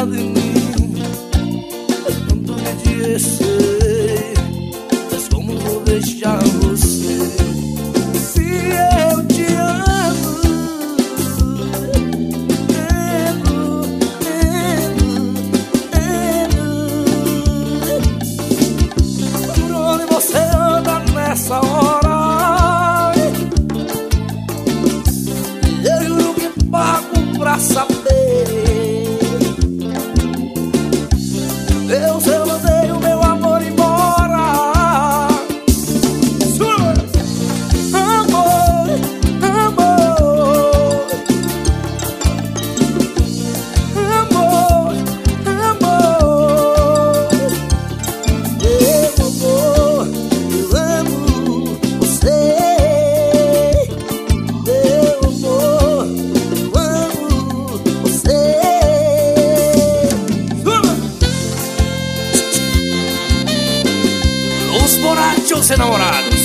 cuidar de mim. Quando me disse, mas como vou deixar você? Se eu te amo, por onde você anda nessa hora? Eu juro que pago pra saber. Eu mandei o meu amor embora. Amor, amor, amor, amor. Eu amo você. Meu amor, eu amo você. Los borrachos enamorados.